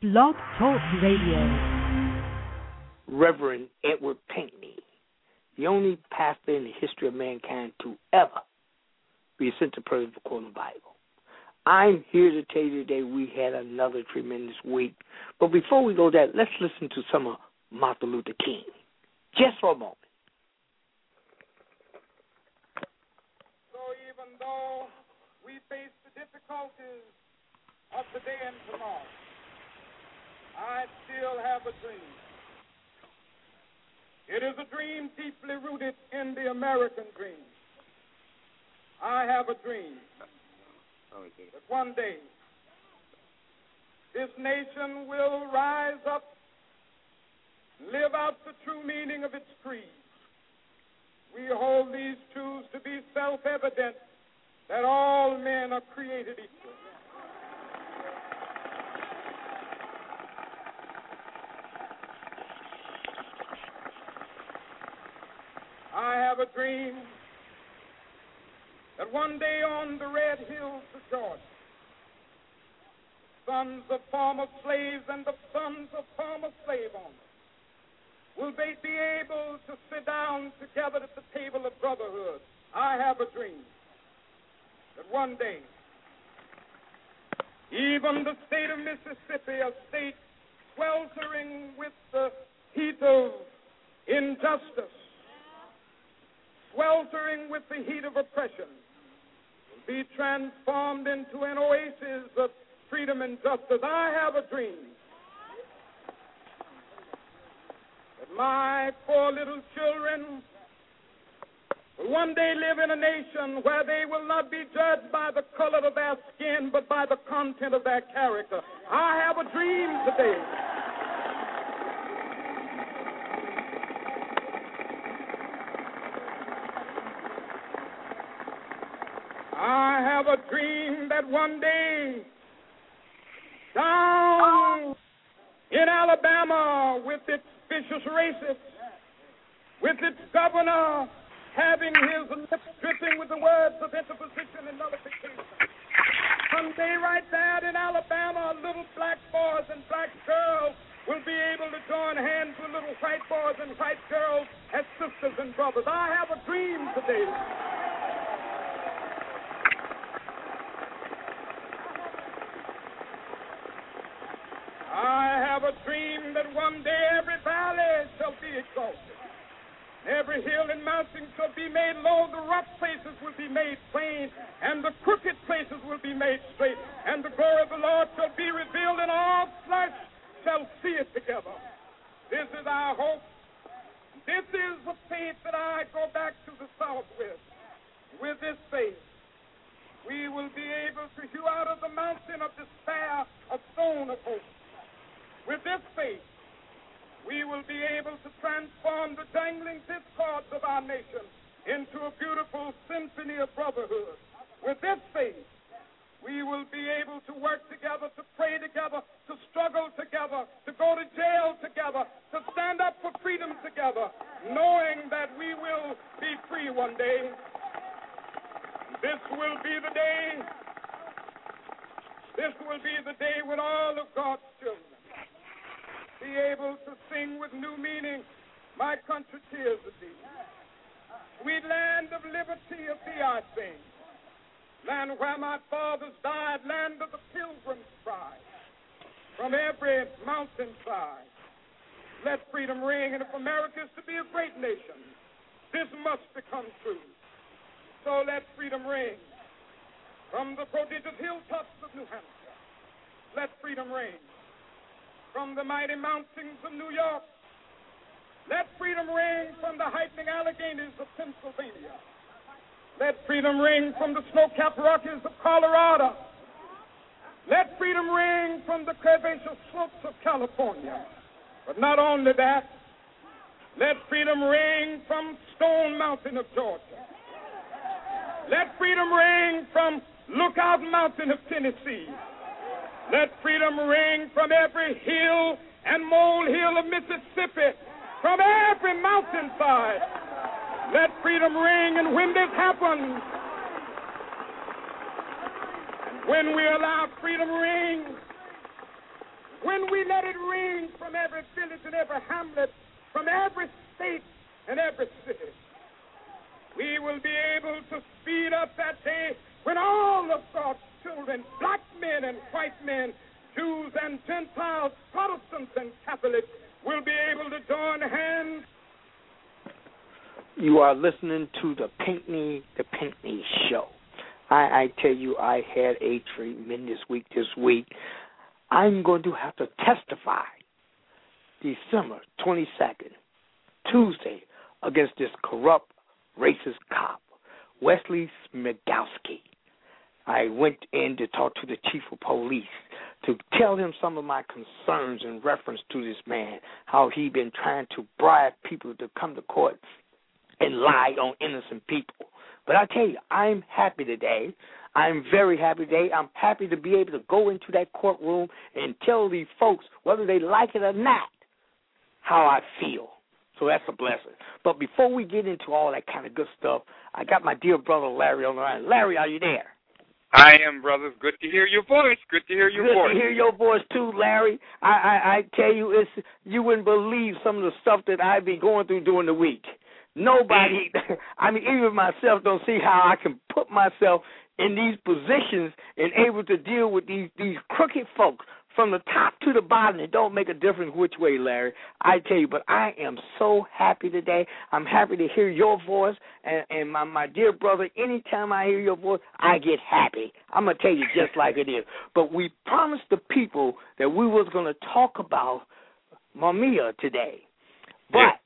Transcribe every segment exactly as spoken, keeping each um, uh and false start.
Blog Talk Radio. Reverend Edward Pinkney, the only pastor in the history of mankind to ever be sent to prison for quoting the Bible. I'm here to tell you today we had another tremendous week. But before we go there, let's listen to some of Martin Luther King, just for a moment. So even though we face the difficulties of today and tomorrow, I still have a dream. It is a dream deeply rooted in the American dream. I have a dream that one day this nation will rise up, live out the true meaning of its creed. We hold these truths to be self-evident, that all men are created equal. I have a dream that one day on the red hills of Georgia, sons of former slaves and the sons of former slave owners will they be able to sit down together at the table of brotherhood. I have a dream that one day even the state of Mississippi, a state sweltering with the heat of injustice, sweltering with the heat of oppression, will be transformed into an oasis of freedom and justice. I have a dream that my four little children will one day live in a nation where they will not be judged by the color of their skin, but by the content of their character. I have a dream today. I have a dream that one day down in Alabama, with its vicious racists, with its governor having his lips dripping with the words of interposition and nullification, someday right there in Alabama, little black boys and black girls will be able to join hands with little white boys and white girls as sisters and brothers. I have a dream today. I have a dream that one day every valley shall be exalted. Every hill and mountain shall be made low. The rough places will be made plain, and the crooked places will be made straight. And the glory of the Lord shall be revealed, and all flesh shall see it together. This is our hope. This is the faith that I go back to the South with. With this faith, we will be able to hew out of the mountain of despair a stone of hope. With this faith, we will be able to transform the dangling discords of our nation into a beautiful symphony of brotherhood. With this faith, we will be able to work together, to pray together, to struggle together, to go to jail together, to stand up for freedom together, knowing that we will be free one day. This will be the day, this will be the day when all of God's children be able to sing with new meaning, my country tears of thee. Sweet land of liberty of thee I sing. Land where my fathers died, land of the pilgrim's pride. From every mountainside, let freedom ring. And if America is to be a great nation, this must become true. So let freedom ring. From the prodigious hilltops of New Hampshire, let freedom ring. From the mighty mountains of New York, let freedom ring. From the heightening Alleghanies of Pennsylvania, let freedom ring. From the snow-capped Rockies of Colorado, let freedom ring. From the curvaceous slopes of California. But not only that, let freedom ring from Stone Mountain of Georgia. Let freedom ring from Lookout Mountain of Tennessee. Let freedom ring from every hill and molehill of Mississippi, from every mountainside. Let freedom ring, and when this happens, and when we allow freedom ring, when when we let it ring from every village and every hamlet, from every state and every city, we will be able to speed up that day when all of God's children, black men and white men, Jews and Gentiles, Protestants and Catholics, will be able to join hands. You are listening to the Pinckney, the Pinckney Show. I, I tell you, I had a tremendous week this week. I'm going to have to testify December twenty-second, Tuesday, against this corrupt, racist cop, Wesley Smigowski. I went in to talk to the chief of police to tell him some of my concerns in reference to this man, how he been trying to bribe people to come to court and lie on innocent people. But I tell you, I'm happy today. I'm very happy today. I'm happy to be able to go into that courtroom and tell these folks, whether they like it or not, how I feel. So that's a blessing. But before we get into all that kind of good stuff, I got my dear brother Larry on the line. Larry, are you there? I am, brothers. Good to hear your voice. Good to hear your Good voice. Good to hear your voice, too, Larry. I, I, I tell you, it's you wouldn't believe some of the stuff that I've been going through during the week. Nobody, I mean, even myself don't see how I can put myself in these positions and able to deal with these, these crooked folks from the top to the bottom. It don't make a difference which way, Larry. I tell you, but I am so happy today. I'm happy to hear your voice. And, and my, my dear brother, anytime I hear your voice, I get happy. I'm going to tell you just like it is. But we promised the people that we was going to talk about Mumia today. But yeah.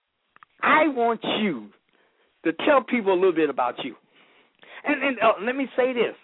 I want you to tell people a little bit about you. And, and uh, let me say this.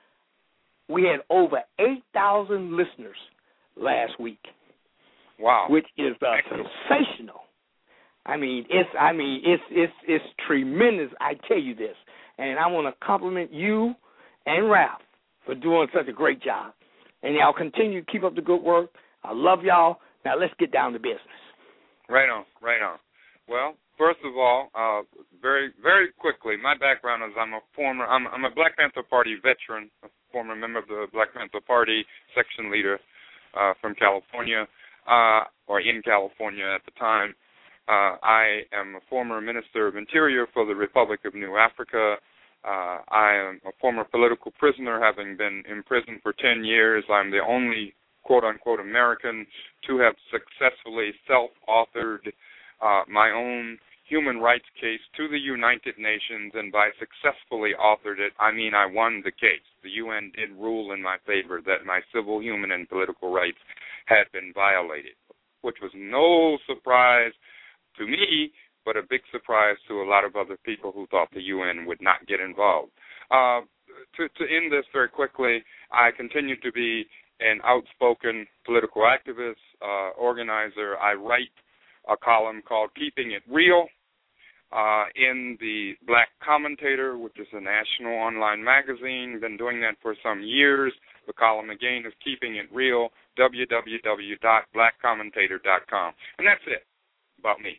We had over eight thousand listeners last week. Wow. Which is uh, sensational. I mean, it's I mean, it's it's it's tremendous, I tell you this. And I want to compliment you and Ralph for doing such a great job. And y'all continue to keep up the good work. I love y'all. Now let's get down to business. Right on, right on. Well, first of all, uh, very, very quickly, my background is I'm a former, I'm, I'm a Black Panther Party veteran, a former member of the Black Panther Party, section leader uh, from California, uh, or in California at the time. Uh, I am a former Minister of Interior for the Republic of New Africa. Uh, I am a former political prisoner, having been in prison for ten years. I'm the only quote-unquote American to have successfully self-authored Uh, my own human rights case to the United Nations, and by successfully authored it, I mean I won the case. The U N did rule in my favor that my civil, human, and political rights had been violated, which was no surprise to me, but a big surprise to a lot of other people who thought the U N would not get involved. Uh, to, to end this very quickly, I continue to be an outspoken political activist, uh, organizer. I write a column called Keeping It Real uh, in the Black Commentator, which is a national online magazine. Been doing that for some years. The column, again, is Keeping It Real, w w w dot black commentator dot com. And that's it about me.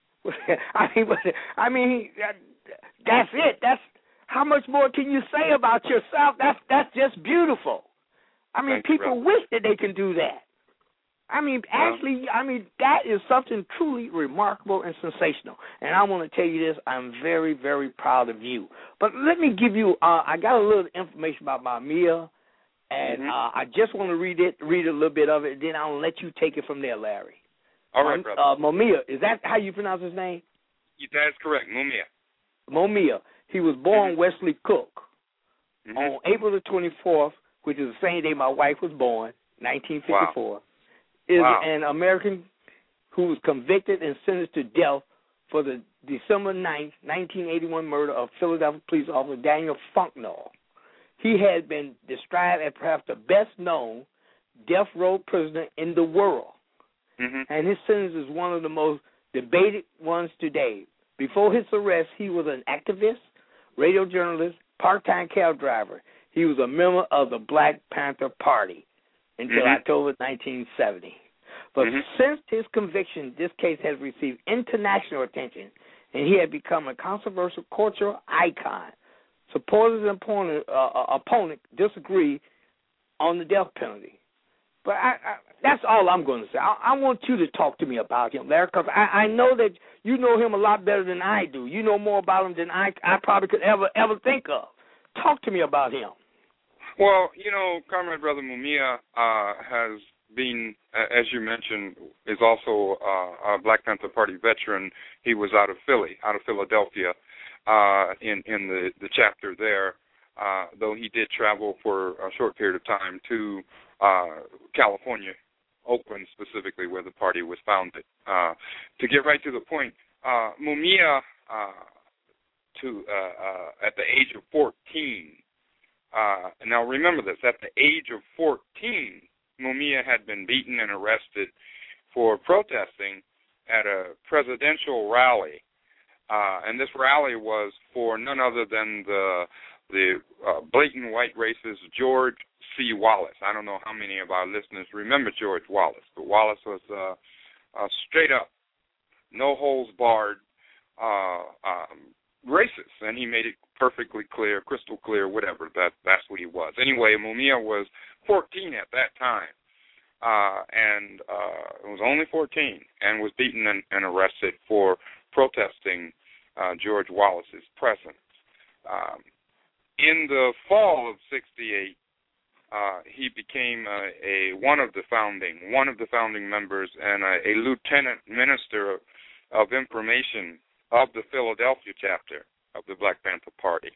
I mean, I mean, that's it. That's how much more can you say about yourself? That's that's just beautiful. I mean, Thank you, people brother. wish that they can do that. I mean, actually, I mean, that is something truly remarkable and sensational. And I want to tell you this, I'm very, very proud of you. But let me give you, uh, I got a little information about Mumia, and mm-hmm. uh, I just want to read it, read a little bit of it, and then I'll let you take it from there, Larry. All right, brother. Uh, Mumia, is that how you pronounce his name? That's correct, Mumia. Mumia. He was born mm-hmm. Wesley Cook mm-hmm. on April the twenty-fourth, which is the same day my wife was born, nineteen fifty-four. Wow. Is wow. an American who was convicted and sentenced to death for the December ninth, nineteen eighty-one murder of Philadelphia police officer Daniel Funknall. He had been described as perhaps the best-known death row prisoner in the world. Mm-hmm. And his sentence is one of the most debated ones today. Before his arrest, he was an activist, radio journalist, part-time cab driver. He was a member of the Black Panther Party until mm-hmm. October nineteen seventy. But mm-hmm. since his conviction, this case has received international attention, and he had become a controversial cultural icon. Supporters and opponent, uh, opponent disagree on the death penalty. But I, I, That's all I'm going to say. I, I want you to talk to me about him, Larry, because I, I know that you know him a lot better than I do. You know more about him than I, I probably could ever ever think of. Talk to me about him. Well, you know, Comrade Brother Mumia uh, has been, as you mentioned, is also uh, a Black Panther Party veteran. He was out of Philly, out of Philadelphia, uh, in in the, the chapter there. Uh, though he did travel for a short period of time to uh, California, Oakland specifically, where the party was founded. Uh, to get right to the point, uh, Mumia, uh, to uh, uh, at the age of fourteen. Uh, now remember this: at the age of fourteen, Mumia had been beaten and arrested for protesting at a presidential rally, uh, and this rally was for none other than the the uh, blatant white racist George C. Wallace. I don't know how many of our listeners remember George Wallace, but Wallace was uh, uh, straight up, no holds barred, uh, um, racist, and he made it perfectly clear, crystal clear, whatever, that that's what he was. Anyway, Mumia was fourteen at that time, uh, and uh, was only fourteen, and was beaten and, and arrested for protesting uh, George Wallace's presence. Um, In the fall of sixty-eight, uh, he became a, a one of the founding one of the founding members and a, a lieutenant minister of, of information of the Philadelphia chapter of the Black Panther Party.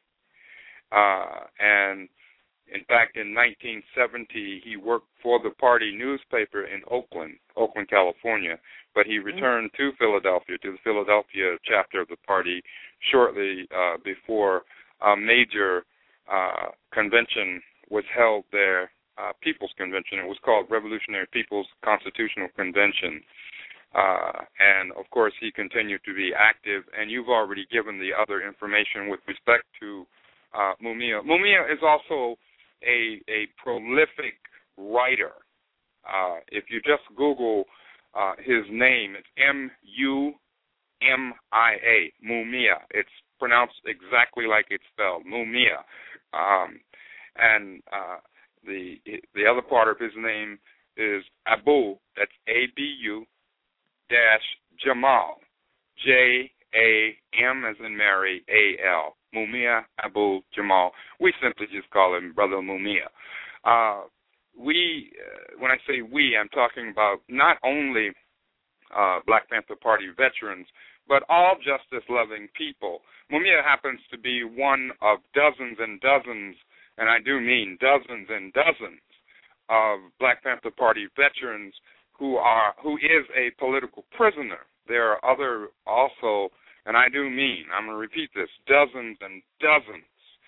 Uh, and in fact, in nineteen seventy, he worked for the party newspaper in Oakland, Oakland, California. But he returned to Philadelphia, to the Philadelphia chapter of the party, shortly uh, before a major Uh, convention was held there, uh, People's Convention. It was called Revolutionary People's Constitutional Convention. Uh, and, of course, he continued to be active, and you've already given the other information with respect to uh, Mumia. Mumia is also a, a prolific writer. Uh, if you just Google uh, his name, it's M U M I A, Mumia. It's pronounced exactly like it's spelled, Mumia. Um, and uh, the the other part of his name is Abu, that's A B U, dash Jamal, J A M as in Mary, A L, Mumia Abu Jamal. We simply just call him Brother Mumia. Uh, we, uh, when I say we, I'm talking about not only uh, Black Panther Party veterans, but all justice-loving people. Mumia happens to be one of dozens and dozens, and I do mean dozens and dozens, of Black Panther Party veterans who are who is a political prisoner. There are other also, and I do mean, I'm going to repeat this, dozens and dozens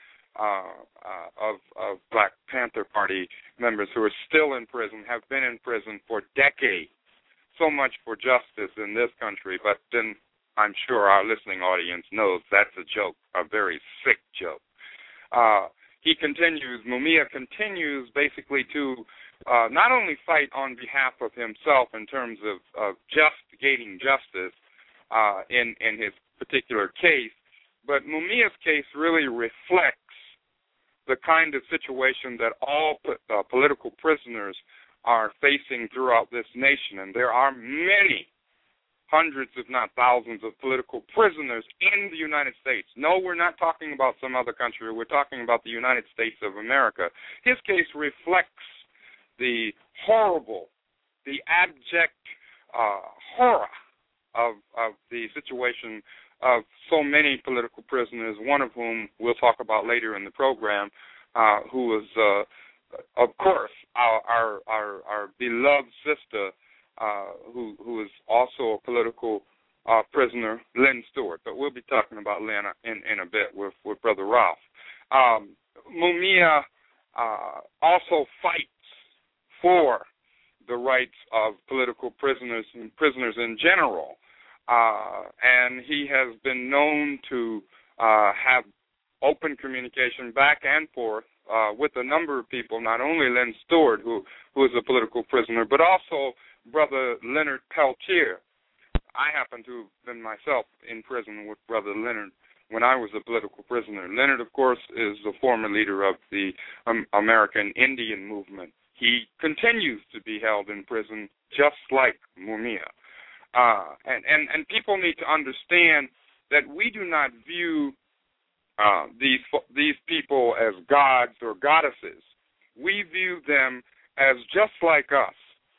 uh, uh, of, of Black Panther Party members who are still in prison, have been in prison for decades. So much for justice in this country, but then I'm sure our listening audience knows that's a joke, a very sick joke. Uh, he continues, Mumia continues basically to uh, not only fight on behalf of himself in terms of, of just gaining justice uh, in, in his particular case, but Mumia's case really reflects the kind of situation that all uh, political prisoners are facing throughout this nation, and there are many hundreds, if not thousands, of political prisoners in the United States. No, we're not talking about some other country. We're talking about the United States of America. His case reflects the horrible, the abject uh, horror of, of the situation of so many political prisoners, one of whom we'll talk about later in the program, uh, who was, uh, of course, our, our, our, our beloved sister, Uh, who who is also a political uh, prisoner, Lynn Stewart. But we'll be talking about Lynn in, in a bit with, with Brother Ralph. Um, Mumia uh, also fights for the rights of political prisoners and prisoners in general. Uh, and he has been known to uh, have open communication back and forth uh, with a number of people, not only Lynn Stewart, who, who is a political prisoner, but also Brother Leonard Peltier. I happen to have been myself in prison with Brother Leonard when I was a political prisoner. Leonard, of course, is the former leader of the um, American Indian movement he continues to be held in prison just like Mumia. Uh, and, and, and people need to understand that we do not view uh, these these people as gods or goddesses. We view them as just like us,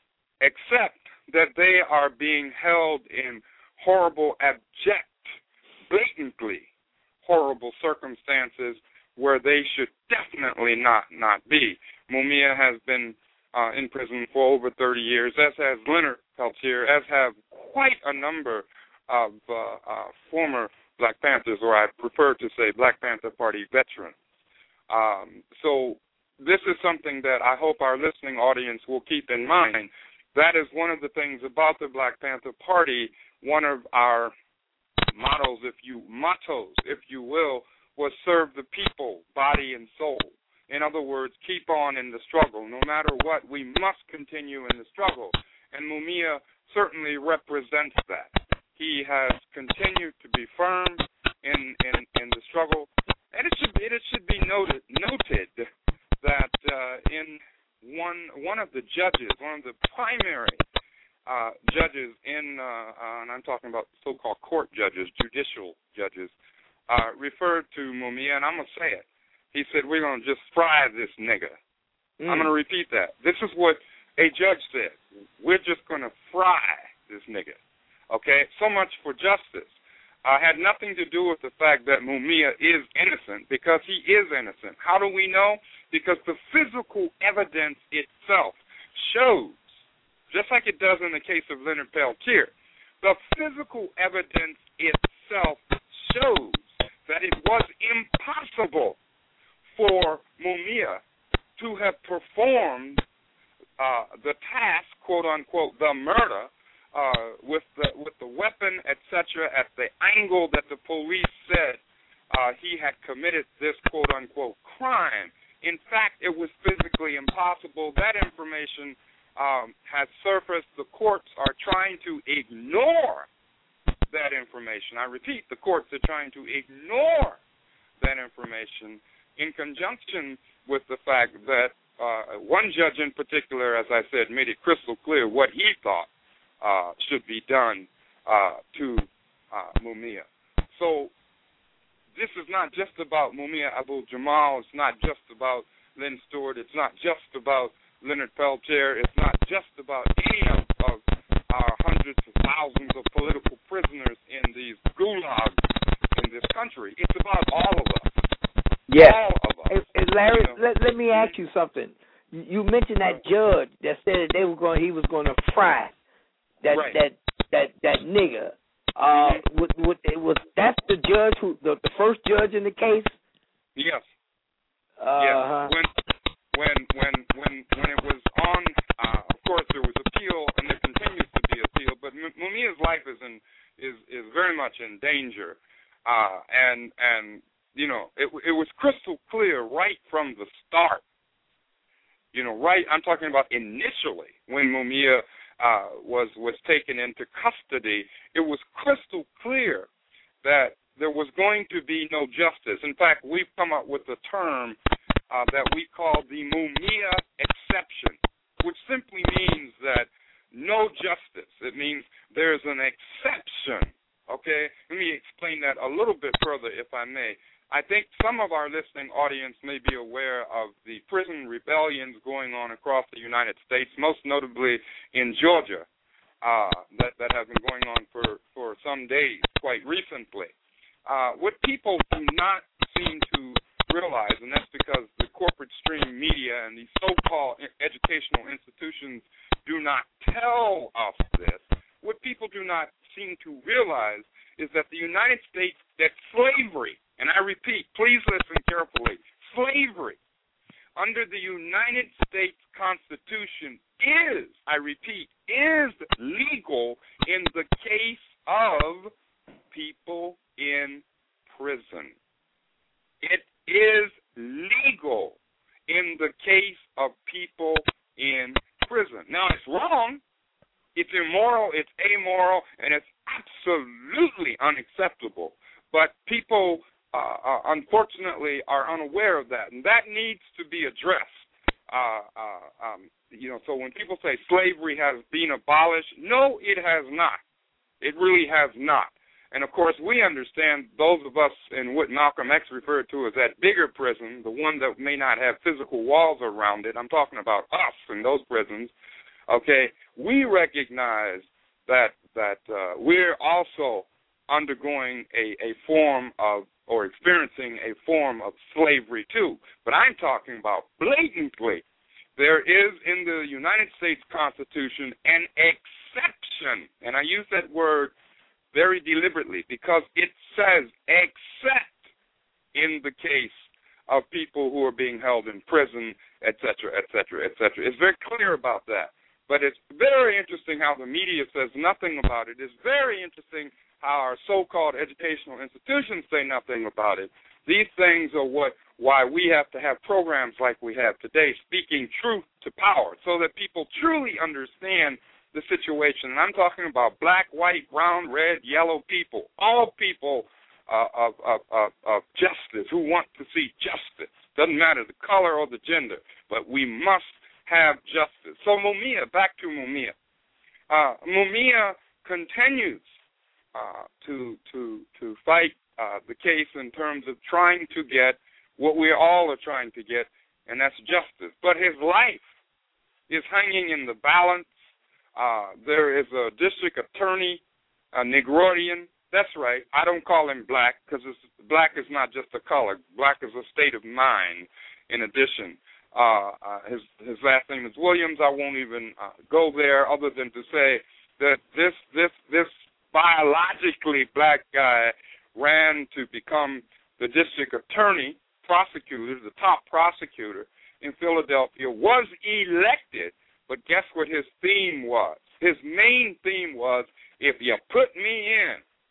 except that they are being held in horrible, abject, blatantly horrible circumstances where they should definitely not, not be. Mumia has been uh, in prison for over thirty years, as has Leonard Peltier, as have quite a number of uh, uh, former Black Panthers, or I prefer to say Black Panther Party veterans. Um, so this is something that I hope our listening audience will keep in mind. That is one of the things about the Black Panther Party. One of our mottos, if you mottos, if you will, was serve the people, body and soul. In other words, keep on in the struggle. No matter what, we must continue in the struggle. And Mumia certainly represents that. He has continued to be firm in, in, in the struggle. And it should be, it should be noted, noted that uh, in one one of the judges, one of the primary uh, judges in, uh, uh, and I'm talking about so-called court judges, judicial judges, uh, referred to Mumia, and I'm going to say it. He said, we're going to just fry this nigga. Mm. I'm going to repeat that. This is what a judge said. We're just going to fry this nigga. Okay? So much for justice. Uh, had nothing to do with the fact that Mumia is innocent, because he is innocent. How do we know? Because the physical evidence itself shows, just like it does in the case of Leonard Peltier, the physical evidence itself shows that it was impossible for Mumia to have performed uh, the task, quote unquote, the murder, uh, with the with the weapon, et cetera, at the angle that the police said uh, he had committed this, quote unquote, crime. In fact, it was physically impossible. That information um, has surfaced. The courts are trying to ignore that information. I repeat, the courts are trying to ignore that information, in conjunction with the fact that uh, one judge in particular, as I said, made it crystal clear what he thought uh, should be done uh, to uh, Mumia. So this is not just about Mumia Abu-Jamal. It's not just about Lynn Stewart. It's not just about Leonard Peltier. It's not just about any of, of our hundreds of thousands of political prisoners in these gulags in this country. It's about all of us. Yes. All of us. Hey, hey, Larry, you know? let, let me ask you something. You mentioned that judge that said that they were going, he was going to fry that right. that that that nigga. Uh, mm-hmm. would, would, it was that's the judge who the, the first judge in the case. Yes. Uh-huh. Yes. When when when when when it was on, uh, of course there was appeal, and there continues to be appeal. But M- Mumia's life is in is is very much in danger, uh, and and. You know, it, it was crystal clear right from the start. You know, right, I'm talking about initially when Mumia uh, was was taken into custody, it was crystal clear that there was going to be no justice. In fact, we've come up with a term uh, that we call the Mumia exception, which simply means that no justice. It means there's an exception. Okay? Let me explain that a little bit further, if I may. I think some of our listening audience may be aware of the prison rebellions going on across the United States, most notably in Georgia, uh, that, that have been going on for, for some days, quite recently. Uh, what people do not seem to realize, and that's because the corporate stream media and these so-called educational institutions do not tell us this, what people do not seem to realize is that the United States, that slavery, and I repeat, please listen carefully, slavery under the United States Constitution is, I repeat, is legal in the case of people in prison. It is legal in the case of people in prison. Now, it's wrong, it's immoral, it's amoral, and it's absolutely unacceptable. But people Uh, uh, unfortunately, are unaware of that, and that needs to be addressed. Uh, uh, um, you know, so when people say slavery has been abolished, no, it has not. It really has not. And, of course, we understand, those of us in what Malcolm X referred to as that bigger prison, the one that may not have physical walls around it, I'm talking about us in those prisons, okay, we recognize that that uh, we're also undergoing a, a form of, or experiencing a form of slavery too. But I'm talking about blatantly. There is in the United States Constitution an exception, and I use that word very deliberately because it says except in the case of people who are being held in prison, et cetera, et cetera, et cetera. It's very clear about that. But it's very interesting how the media says nothing about it. It's very interesting how our so-called educational institutions say nothing about it. These things are what why we have to have programs like we have today, speaking truth to power, so that people truly understand the situation. And I'm talking about black, white, brown, red, yellow people, all people uh, of, of, of, of justice who want to see justice. Doesn't matter the color or the gender, but we must have justice. So Mumia, back to Mumia. Uh, Mumia continues uh, to to to fight uh, the case in terms of trying to get what we all are trying to get, and that's justice. But his life is hanging in the balance. Uh, there is a district attorney, a Negroidian. That's right. I don't call him black because black is not just a color. Black is a state of mind. In addition, uh, uh, his his last name is Williams. I won't even uh, go there, other than to say that this this this biologically black guy ran to become the district attorney, prosecutor, the top prosecutor in Philadelphia, was elected. But guess what his theme was? His main theme was, if you put me in,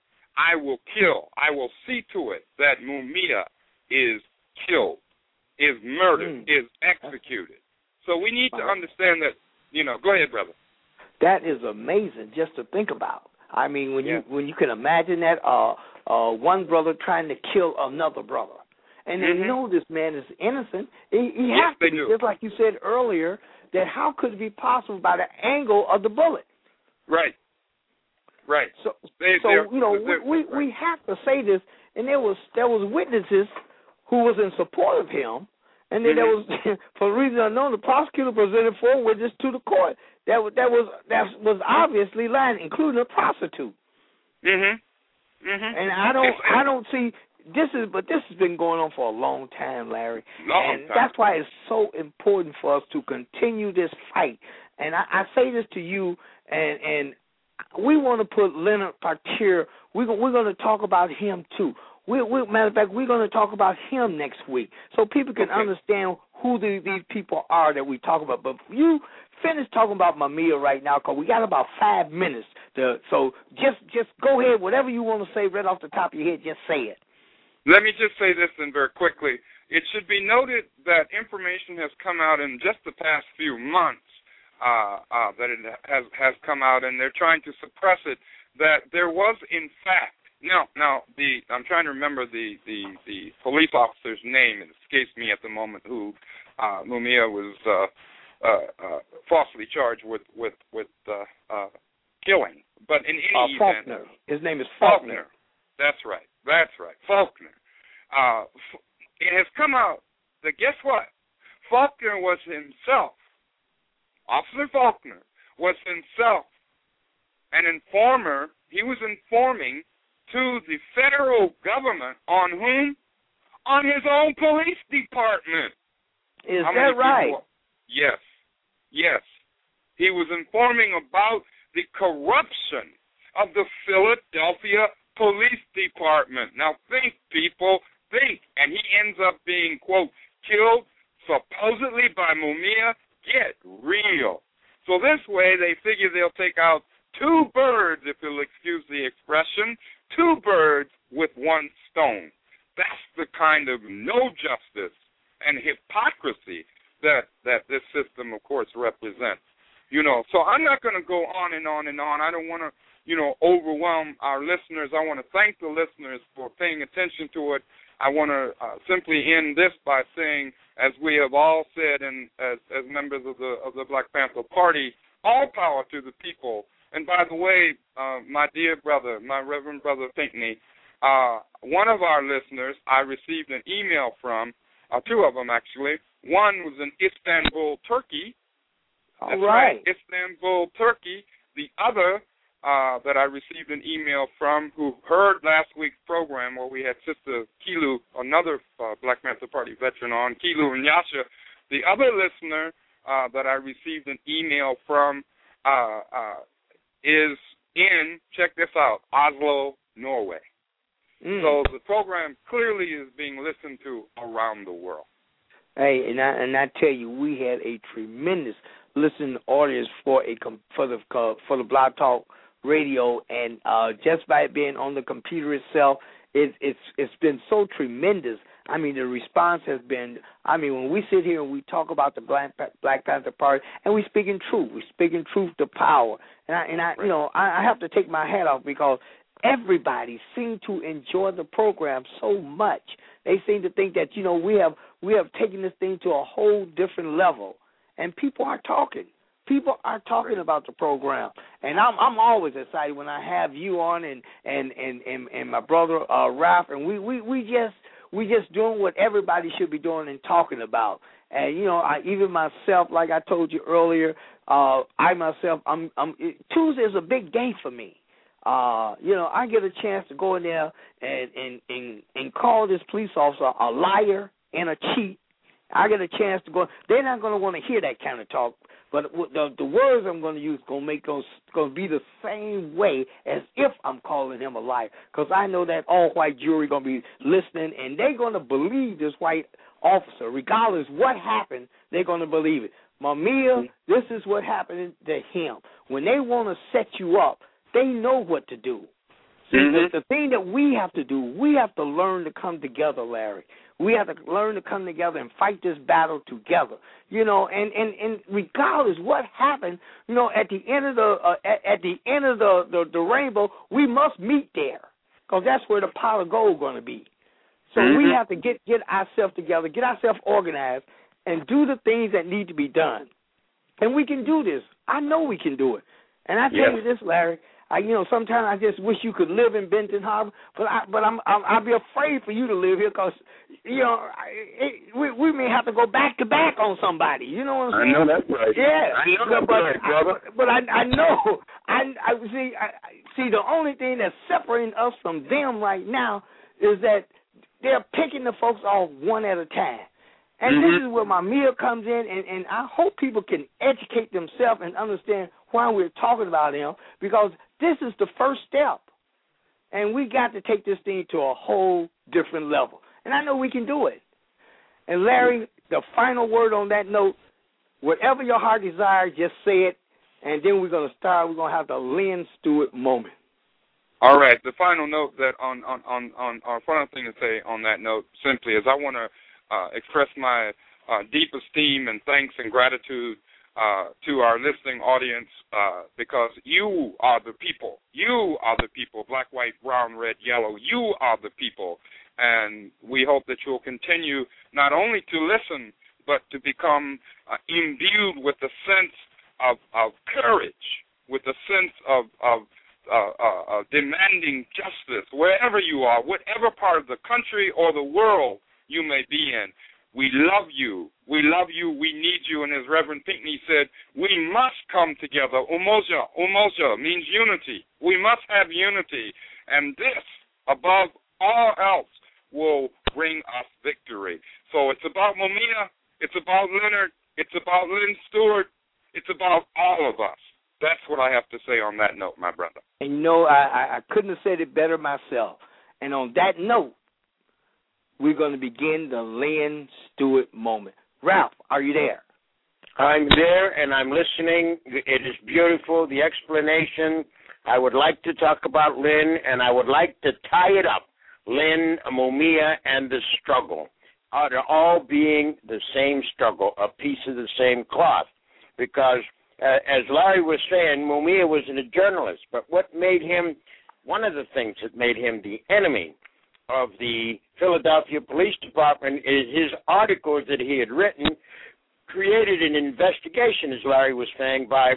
I will kill. I will see to it that Mumia is killed, is murdered, mm. is executed. So we need to understand that, you know, go ahead, brother. That is amazing just to think about. I mean, when yeah. you when you can imagine that, uh, uh, one brother trying to kill another brother. And they mm-hmm. know this man is innocent. He, he yes, has to be, do. just like you said earlier, that how could it be possible by the angle of the bullet? Right. Right. So, they, so you know, we we, right. we have to say this. And there was there was witnesses who was in support of him, and then mm-hmm. there was, for a reason unknown, the prosecutor presented four witnesses to the court. That was that was that was obviously lying, including a prostitute. Mhm. Mhm. And I don't I don't see. This is, but this has been going on for a long time, Larry, long and time. that's why it's so important for us to continue this fight. And I, I say this to you, and and we want to put Leonard Partier. We we're going to talk about him too. We, we matter of fact, we're going to talk about him next week, so people can okay. understand who the, these people are that we talk about. But you finish talking about Mumia right now, because we got about five minutes. To, so just just go ahead, whatever you want to say, right off the top of your head, just say it. Let me just say this then very quickly. It should be noted that information has come out in just the past few months uh, uh, that it has, has come out, and they're trying to suppress it, that there was, in fact, now, now the I'm trying to remember the, the, the police officer's name. It escapes me at the moment, who uh, Mumia was uh, uh, uh, falsely charged with, with, with uh, uh, killing. But in any uh, event... Faulkner. His name is Faulkner. Faulkner. That's right. That's right. Faulkner. Uh, it has come out that, guess what? Faulkner was himself, Officer Faulkner was himself an informer. He was informing to the federal government on whom? On his own police department. Is How that right? People? Yes. Yes. He was informing about the corruption of the Philadelphia Police Department. Now think, people, think. And he ends up being, quote, killed supposedly by Mumia. Get real. So this way they figure they'll take out two birds, if you'll excuse the expression, two birds with one stone. That's the kind of no justice and hypocrisy that, that this system, of course, represents. You know, so I'm not going to go on and on and on. I don't want to, you know, overwhelm our listeners. I want to thank the listeners for paying attention to it. I want to uh, simply end this by saying as we have all said, and as, as members of the of the Black Panther Party, all power to the people. And by the way, uh, my dear brother, my Reverend Brother Pinckney, uh, one of our listeners I received an email from, uh, two of them actually. One was in Istanbul, Turkey. All That's right. right, Istanbul, Turkey. The other uh, that I received an email from, who heard last week's program where we had Sister Kilu, another uh, Black Panther Party veteran on, Kilu and Yasha. The other listener uh, that I received an email from uh, uh, is in, check this out, Oslo, Norway. Mm. So the program clearly is being listened to around the world. Hey, and I and I tell you, we had a tremendous listening audience for a for the for the Blog Talk Radio, and uh, just by it being on the computer itself, it, it's it's been so tremendous. I mean, the response has been. I mean, when we sit here and we talk about the Black Black Panther Party, and we speak in truth, we speak in truth to power, and I and I, you know, I, I have to take my hat off because everybody seemed to enjoy the program so much. They seem to think that, you know, we have we have taken this thing to a whole different level, and people are talking. People are talking about the program, and I'm I'm always excited when I have you on and and and and, and my brother uh, Ralph, and we, we, we just we just doing what everybody should be doing and talking about. And you know, I, even myself, like I told you earlier, uh, I myself, I'm, I'm Tuesday is a big day for me. Uh, you know, I get a chance to go in there and, and, and, and call this police officer a liar and a cheat. I get a chance to go. They're not going to want to hear that kind of talk, but the, the words I'm going to use going to make those going to be the same way as if I'm calling him a liar, because I know that all white jury going to be listening, and they're going to believe this white officer, regardless what happened. They're going to believe it. Mamiya, this is what happened to him. When they want to set you up, they know what to do. See, mm-hmm. the, the thing that we have to do, we have to learn to come together, Larry. We have to learn to come together and fight this battle together. You know, and, and, and regardless what happened, you know, at the end of the uh, at, at the end of the, the, the rainbow, we must meet there, because that's where the pot of gold going to be. So mm-hmm. we have to get get ourselves together, get ourselves organized, and do the things that need to be done. And we can do this. I know we can do it. And I tell yeah. you this, Larry. I, you know, sometimes I just wish you could live in Benton Harbor, but I, but I'm, I'm I'll be afraid for you to live here because, you know, it, we we may have to go back to back on somebody. You know what I'm saying? I know that's right. Yeah, I know that's but, right, brother. I, but I I know I I see I, see the only thing that's separating us from them right now is that they're picking the folks off one at a time. And mm-hmm. this is where Mamiya comes in, and, and I hope people can educate themselves and understand why we're talking about him, because this is the first step. And we got to take this thing to a whole different level. And I know we can do it. And, Larry, the final word on that note, whatever your heart desires, just say it, and then we're going to start. We're going to have the Lynn Stewart moment. All right. The final note that on, on, on, on our final thing to say on that note simply is I want to Uh, express my uh, deep esteem and thanks and gratitude uh, to our listening audience uh, because you are the people. You are the people, black, white, brown, red, yellow. You are the people. And we hope that you'll continue not only to listen, but to become uh, imbued with a sense of, of courage, with a sense of, of uh, uh, uh, demanding justice wherever you are, whatever part of the country or the world you may be in. We love you. We love you. We need you. And as Reverend Pinckney said, we must come together. Umoja, umoja means unity. We must have unity. And this, above all else, will bring us victory. So it's about Mamiya. It's about Leonard. It's about Lynn Stewart. It's about all of us. That's what I have to say on that note, my brother. And you know, I, I, I couldn't have said it better myself. And on that note, we're going to begin the Lynn Stewart moment. Ralph, are you there? I'm there, and I'm listening. It is beautiful, the explanation. I would like to talk about Lynn, and I would like to tie it up. Lynn, Mamiya, and the struggle. Uh, they're all being the same struggle, a piece of the same cloth. Because, uh, as Larry was saying, Mamiya was a journalist, but what made him, one of the things that made him the enemy of the Philadelphia Police Department, is his articles that he had written created an investigation, as Larry was saying, by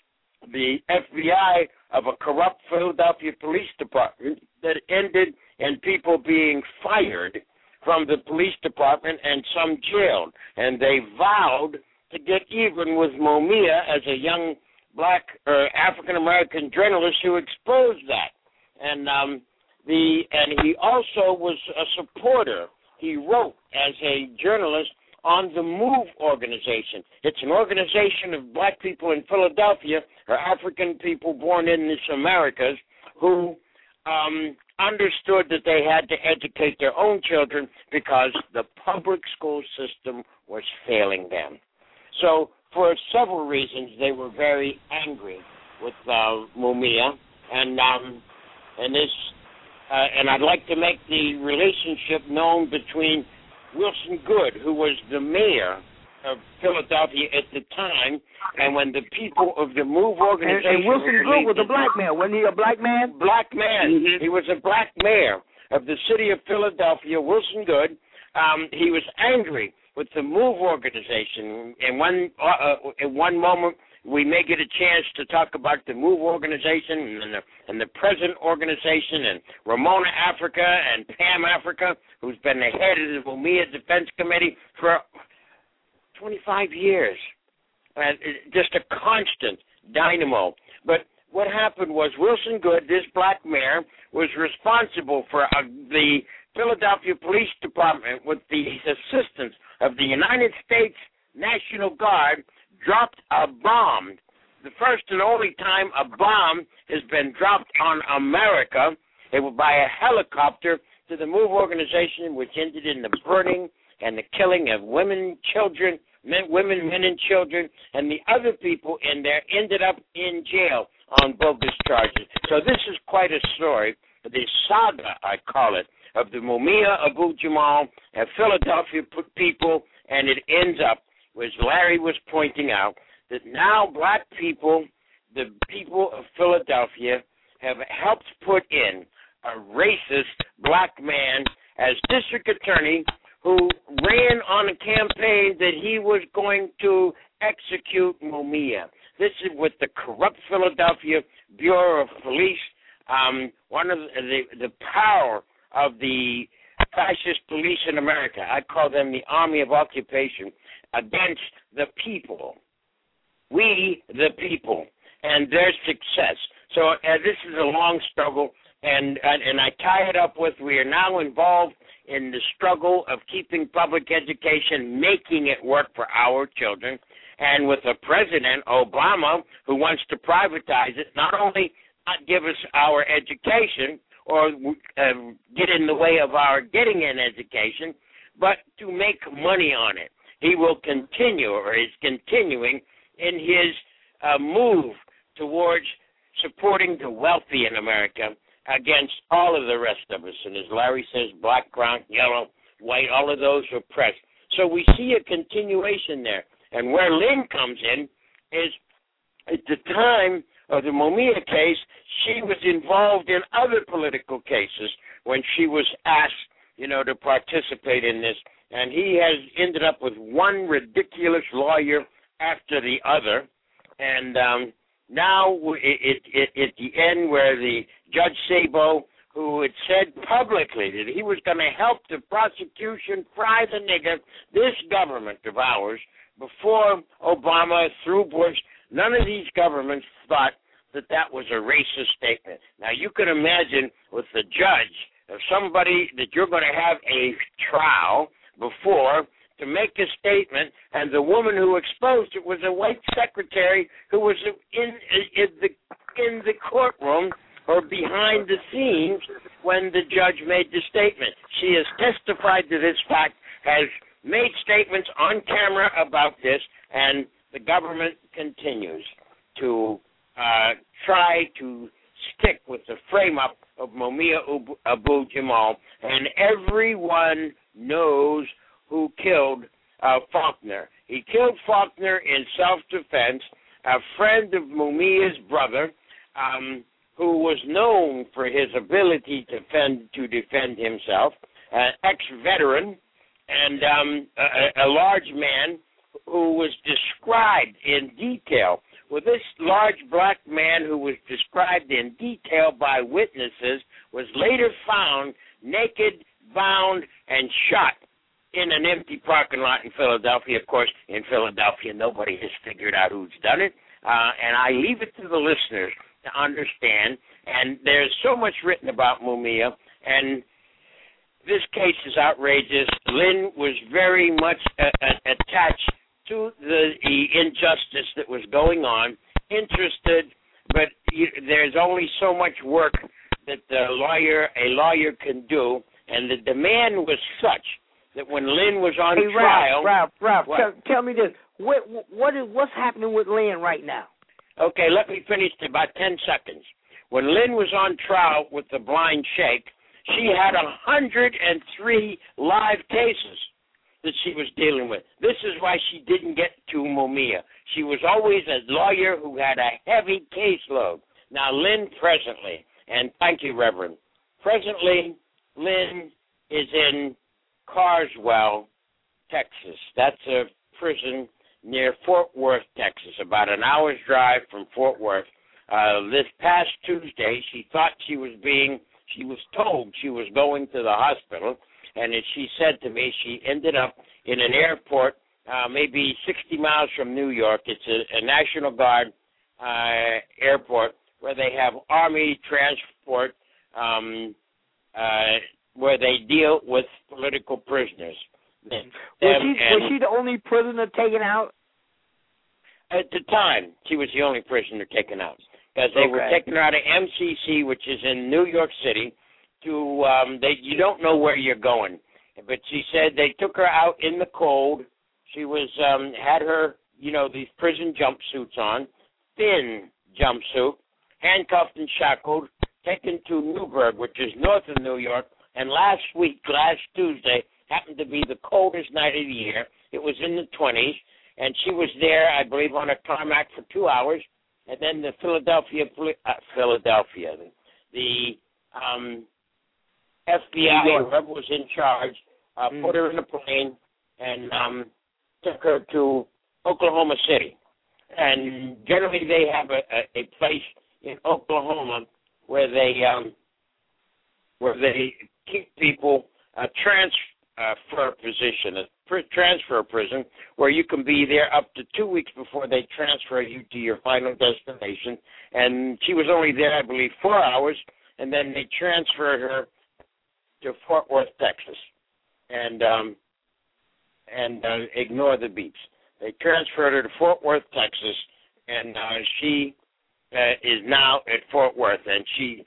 the F B I of a corrupt Philadelphia Police Department that ended in people being fired from the police department and some jailed. And they vowed to get even with Mumia as a young black or African-American journalist who exposed that. And um, the and he also was a supporter. He wrote as a journalist on the MOVE organization. It's an organization of black people in Philadelphia, or African people born in the Americas, who um, understood that they had to educate their own children because the public school system was failing them. So for several reasons, they were very angry with uh, Mumia, and um, and this, uh, and I'd like to make the relationship known between Wilson Good, who was the mayor of Philadelphia at the time, and when the people of the MOVE organization... And, and Wilson Good was a black man. Wasn't he a black man? Black man. Mm-hmm. He was a black mayor of the city of Philadelphia, Wilson Good. Um, he was angry with the MOVE organization. In one, uh, in one moment, we may get a chance to talk about the MOVE organization and the, and the present organization, and Ramona Africa and Pam Africa, who's been the head of the Mumia Defense Committee for twenty-five years. And just a constant dynamo. But what happened was Wilson Good, this black mayor, was responsible for uh, the Philadelphia Police Department, with the assistance of the United States National Guard, dropped a bomb. The first and only time a bomb has been dropped on America. It was by a helicopter to the MOVE organization, which ended in the burning and the killing of women, children, men, women, men, and children, and the other people in there ended up in jail on bogus charges. So this is quite a story, the saga, I call it, of the Mumia Abu Jamal and Philadelphia people, and it ends up, as Larry was pointing out, that now black people, the people of Philadelphia, have helped put in a racist black man as district attorney who ran on a campaign that he was going to execute Mumia. This is with the corrupt Philadelphia Bureau of Police, um, one of the, the power of the fascist police in America. I call them the army of occupation against the people. We, the people, and their success. So uh, this is a long struggle, and, and and I tie it up with we are now involved in the struggle of keeping public education, making it work for our children, and with a President, Obama, who wants to privatize it, not only not give us our education or uh, get in the way of our getting an education, but to make money on it. He will continue, or is continuing, in his uh, move towards supporting the wealthy in America against all of the rest of us. And as Larry says, black, brown, yellow, white, all of those are oppressed. So we see a continuation there. And where Lynn comes in is at the time of the Mumia case, she was involved in other political cases when she was asked, you know, to participate in this. And he has ended up with one ridiculous lawyer after the other. And um, now it, it, it, at the end where the Judge Sabo, who had said publicly that he was going to help the prosecution fry the nigger, this government of ours, before Obama, through Bush, none of these governments thought that that was a racist statement. Now, you can imagine with the judge, if somebody that you're going to have a trial before to make a statement, and the woman who exposed it was a white secretary who was in, in the in the courtroom or behind the scenes when the judge made the statement. She has testified to this fact, has made statements on camera about this, and the government continues to uh, try to stick with the frame-up of Mumia Abu Jamal, and everyone knows who killed uh, Faulkner. He killed Faulkner in self-defense, a friend of Mumia's brother, um, who was known for his ability to defend, to defend himself, an ex-veteran, and um, a, a large man who was described in detail. Well, this large black man who was described in detail by witnesses was later found naked, bound, and shot in an empty parking lot in Philadelphia. Of course, in Philadelphia, nobody has figured out who's done it, uh, and I leave it to the listeners to understand. And there's so much written about Mumia, and this case is outrageous. Lynn was very much uh, uh, attached to the, the injustice that was going on, interested, but you, there's only so much work that a lawyer, a lawyer can do, and the demand was such that when Lynn was on hey, trial... Ralph, Ralph, Ralph, tell, tell me this. What, what is, what's happening with Lynn right now? Okay, let me finish in about ten seconds. When Lynn was on trial with the blind sheikh, she had one hundred three live cases that she was dealing with. This is why she didn't get to Mumia. She was always a lawyer who had a heavy caseload. Now, Lynn presently, and thank you, Reverend, presently, Lynn is in Carswell, Texas. That's a prison near Fort Worth, Texas, about an hour's drive from Fort Worth. Uh, this past Tuesday, she thought she was being, she was told she was going to the hospital, and as she said to me, she ended up in an airport uh, maybe sixty miles from New York. It's a, a National Guard uh, airport where they have Army transport um, uh, where they deal with political prisoners. Was she, was she the only prisoner taken out? At the time, she was the only prisoner taken out. Because they okay. were taking her out of M C C, which is in New York City, to, um, they, you don't know where you're going. But she said they took her out in the cold. She was, um, had her, you know, these prison jumpsuits on, thin jumpsuit, handcuffed and shackled, taken to Newburgh, which is north of New York. And last week, last Tuesday, happened to be the coldest night of the year. It was in the twenties, and she was there, I believe, on a tarmac for two hours. And then the Philadelphia, uh, Philadelphia, the um, F B I, whoever was in charge, uh, mm. put her in a plane and um, took her to Oklahoma City. And generally, they have a, a, a place in Oklahoma where they um, where they keep people a transfer position, a transfer prison, where you can be there up to two weeks before they transfer you to your final destination. And she was only there, I believe, four hours, and then they transferred her to Fort Worth, Texas, and um, and uh, ignore the beeps. They transferred her to Fort Worth, Texas, and uh, she uh, is now at Fort Worth. And she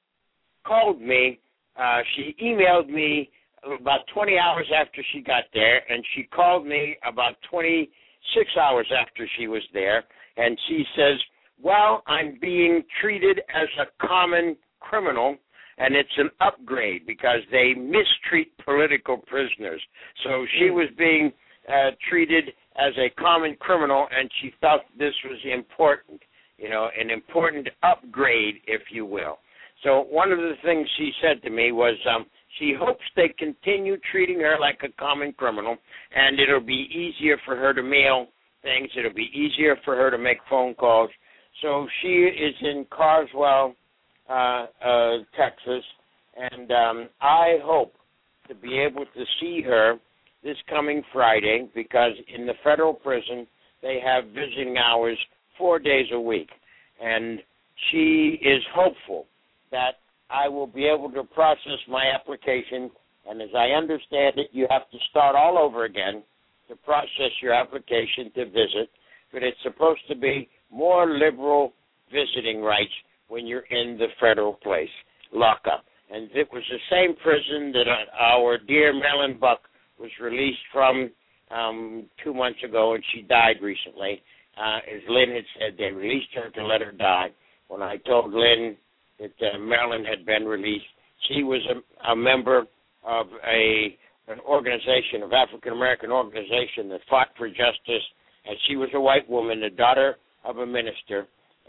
called me. Uh, she emailed me about twenty hours after she got there, and she called me about twenty-six hours after she was there, and she says, well, I'm being treated as a common criminal, and it's an upgrade because they mistreat political prisoners. So she was being uh, treated as a common criminal, and she felt this was important, you know, an important upgrade, if you will. So one of the things she said to me was um, she hopes they continue treating her like a common criminal, and it'll be easier for her to mail things. It'll be easier for her to make phone calls. So she is in Carswell, uh, uh, Texas, and um, I hope to be able to see her this coming Friday because in the federal prison they have visiting hours four days a week, and she is hopeful that I will be able to process my application, and as I understand it, you have to start all over again to process your application to visit, but it's supposed to be more liberal visiting rights when you're in the federal place, lockup. And it was the same prison that our dear Marilyn Buck was released from um, two months ago, and she died recently. Uh, as Lynn had said, they released her to let her die. When I told Lynn that uh, Marilyn had been released, she was a, a member of a an organization, of African-American organization that fought for justice, and she was a white woman, the daughter of a minister,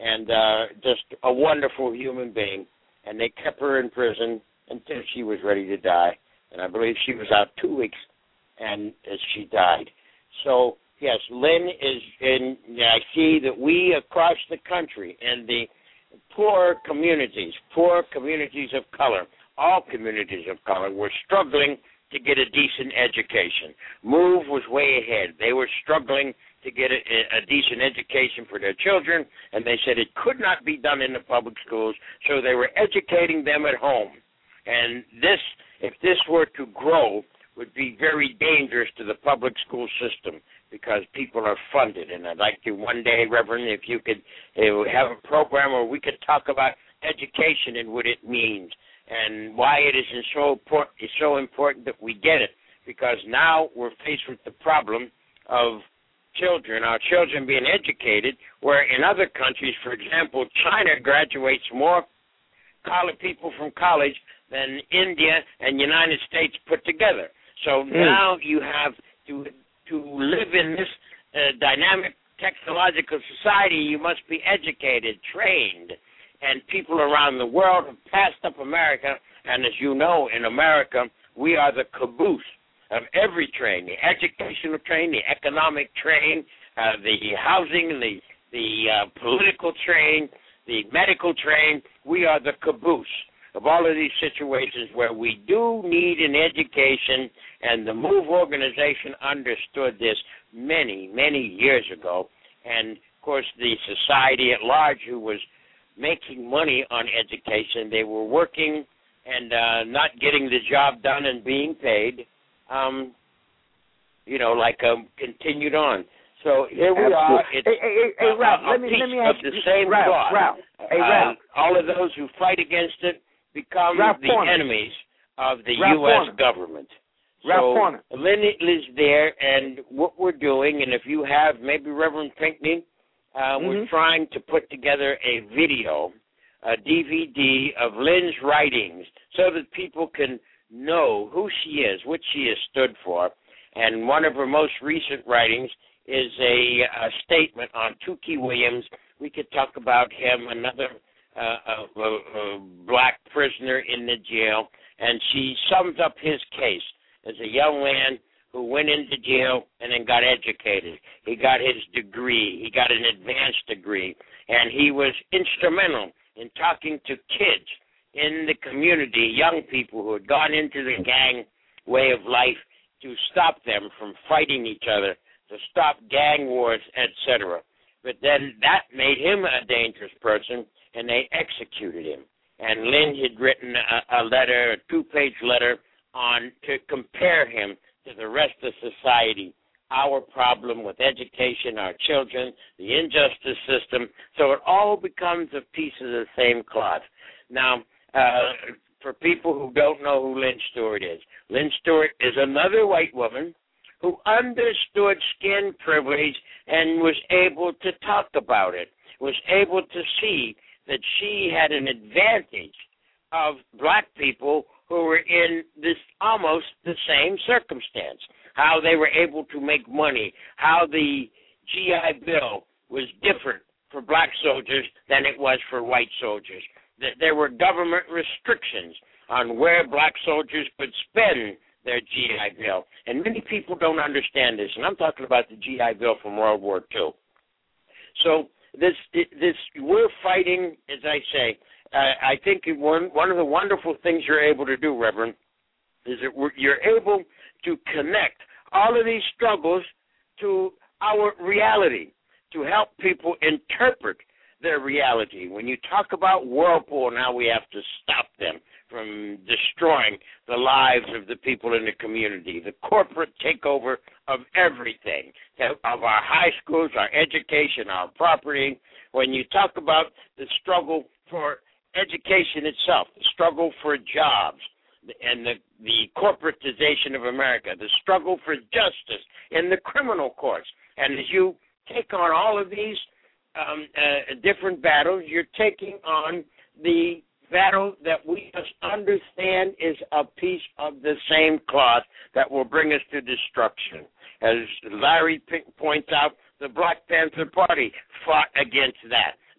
and uh, just a wonderful human being. And they kept her in prison until she was ready to die. And I believe she was out two weeks, and uh, she died. So, yes, Lynn is in, I see that we across the country and the poor communities, poor communities of color, all communities of color, were struggling to get a decent education. MOVE was way ahead. They were struggling to get a, a decent education for their children, and they said it could not be done in the public schools, so they were educating them at home. And this, if this were to grow, would be very dangerous to the public school system because people are funded. And I'd like to one day, Reverend, if you could uh, have a program where we could talk about education and what it means and why it is so important, it's so important that we get it, because now we're faced with the problem of children, our children being educated, where in other countries, for example, China graduates more college people from college than India and United States put together. So mm. now you have to to live in this uh, dynamic technological society, you must be educated, trained, and people around the world have passed up America, and as you know, in America, we are the caboose of every train, the educational train, the economic train, uh, the housing, the the uh, political train, the medical train. We are the caboose of all of these situations where we do need an education, and the MOVE organization understood this many, many years ago. And, of course, the society at large, who was making money on education, they were working and uh, not getting the job done and being paid, um, you know, like um, continued on. So here we Absolutely. are. It's hey, hey, hey, a, Ralph, a, a let me, piece let me of ask the you, same Ralph, cloth. Ralph, hey, Ralph. Uh, all of those who fight against it become Ralph the Porter. enemies of the Ralph U S Porter. government. Ralph so Porter. Lynn is there, and what we're doing, and if you have, maybe Reverend Pinckney, uh, mm-hmm. we're trying to put together a video, a D V D of Lynn's writings so that people can know who she is, what she has stood for. And one of her most recent writings is a, a statement on Tookie Williams. We could talk about him, another uh, a, a black prisoner in the jail, and she sums up his case as a young man who went into jail and then got educated. He got his degree. He got an advanced degree, and he was instrumental in talking to kids in the community, young people who had gone into the gang way of life, to stop them from fighting each other, to stop gang wars, et cetera. But then that made him a dangerous person, and they executed him. And Lynn had written a, a letter, a two-page letter, on to compare him to the rest of society, our problem with education, our children, the injustice system. So it all becomes a piece of the same cloth. Now, uh, for people who don't know who Lynn Stewart is, Lynn Stewart is another white woman who understood skin privilege and was able to talk about it, was able to see that she had an advantage of black people who were in this almost the same circumstance, how they were able to make money, how the G I Bill was different for black soldiers than it was for white soldiers, that there were government restrictions on where black soldiers could spend their G I Bill. And many people don't understand this, and I'm talking about the G I Bill from World War Two. So this, this we're fighting, as I say, Uh, I think one one of the wonderful things you're able to do, Reverend, is that we're, you're able to connect all of these struggles to our reality, to help people interpret their reality. When you talk about Whirlpool, now we have to stop them from destroying the lives of the people in the community, the corporate takeover of everything, of our high schools, our education, our property. When you talk about the struggle for education itself, the struggle for jobs, and the, the corporatization of America, the struggle for justice in the criminal courts. And as you take on all of these um, uh, different battles, you're taking on the battle that we must understand is a piece of the same cloth that will bring us to destruction. As Larry Pink points out, the Black Panther Party fought against that.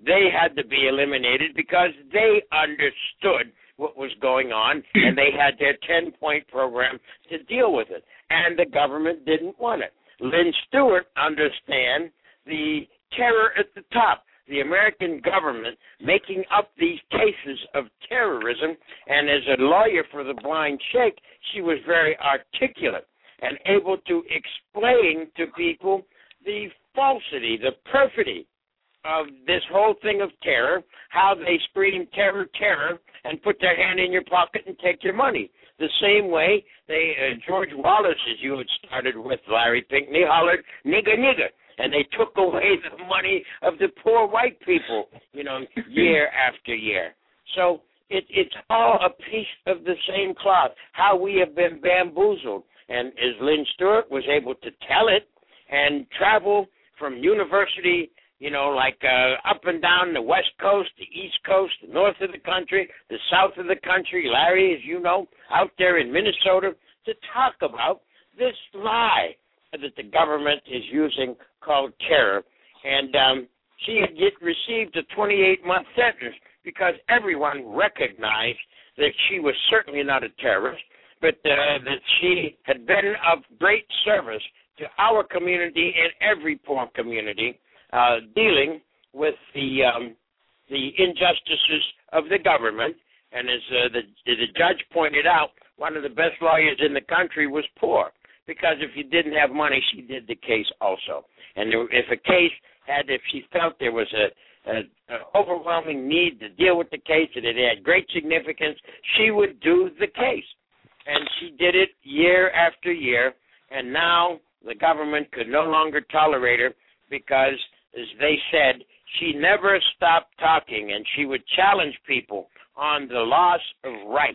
they had to be eliminated because they understood what was going on, and they had their ten-point program to deal with it, and the government didn't want it. Lynn Stewart understands the terror at the top, the American government making up these cases of terrorism, and as a lawyer for the blind sheikh, she was very articulate and able to explain to people the falsity, the perfidy of this whole thing of terror, how they scream terror, terror, and put their hand in your pocket and take your money. The same way they, uh, George Wallace, as you had started with, Larry Pinckney, hollered, nigger, nigger, and they took away the money of the poor white people, you know, year after year. So it, it's all a piece of the same cloth, how we have been bamboozled. And as Lynn Stewart was able to tell it and travel from university, you know, like uh, up and down the West Coast, the East Coast, the north of the country, the south of the country, Larry, as you know, out there in Minnesota, to talk about this lie that the government is using called terror. And um, she had get, received a twenty-eight month sentence because everyone recognized that she was certainly not a terrorist, but uh, that she had been of great service to our community and every poor community, uh, dealing with the um, the injustices of the government. And as uh, the, the judge pointed out, one of the best lawyers in the country was poor, because if you didn't have money, she did the case also. And there, if a case had, if she felt there was a, a, a overwhelming need to deal with the case and it had great significance, she would do the case. And she did it year after year, and now the government could no longer tolerate her because, as they said, she never stopped talking, and she would challenge people on the loss of rights